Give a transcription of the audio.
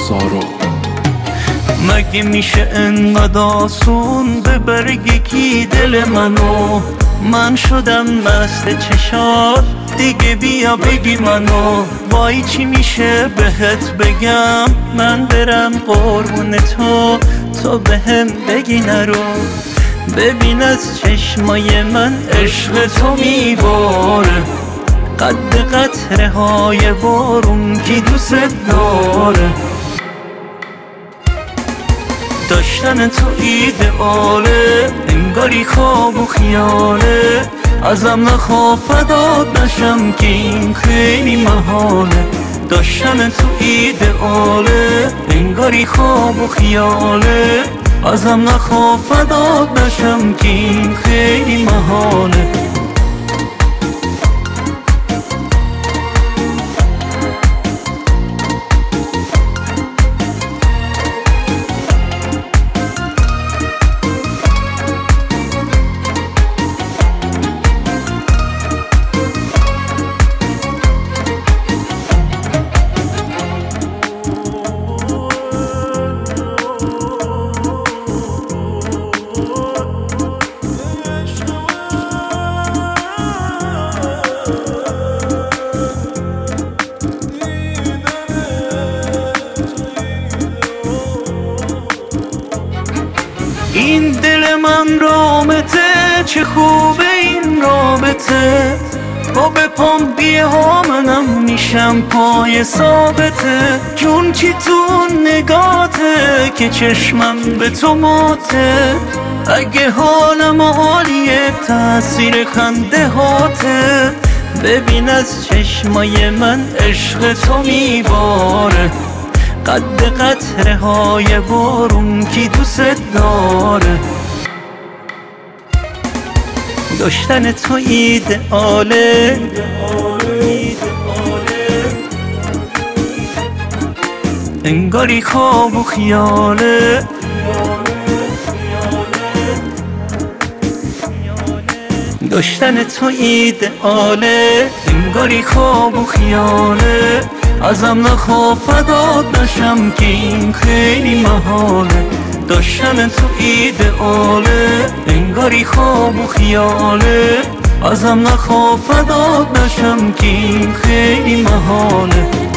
سارو. مگه میشه انقدر آسون ببره یکی دل منو؟ من شدم مست چشات، دیگه بیا بگی منو. وای چی میشه بهت بگم، من برم قربون تو بهم بگی نرو. ببین از چشمای من عشق تو میباره، قد قطره های بارون کی دوست داره. داشتن تو ایدئاله، انگاری خواب و خیاله. ازم نخواه فدات نشم که این خیلی محاله. داشتن تو ایدئاله، انگاری خواب و خیاله. ازم نخواه فدات نشم که این خیلی محاله. این دل من رامته، چه خوبه این رابطه. با به پام بیها منم میشم پای ثابته. جون چی تو نگاته که چشمم به تو ماته. اگه حالم عالیه تأثیر خنده هاته. ببین از چشمای من عشق تو میباره، قد قطره های بارون کی دوست داره. داشتن تو ایدئاله، انگاری خواب و خیاله. داشتن تو ایدئاله، انگاری خواب و خیاله. ازم نخواه فدات نشم که این خیلی محاله. داشتن تو ایدئاله، انگاری خواب و خیاله. ازم نخواه فدات نشم که این خیلی محاله.